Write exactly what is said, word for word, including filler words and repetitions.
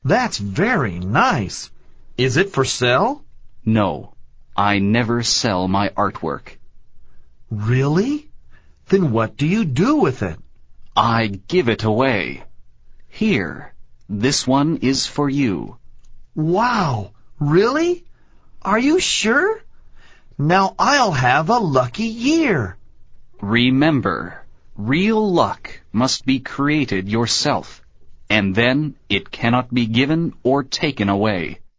That's very nice. Is it for sale? No, I never sell my artwork. Really? Then what do you do with it? I give it away. Here, this one is for you. Wow, really? Are you sure? Now I'll have a lucky year. Remember, real luck must be created yourself, and then it cannot be given or taken away.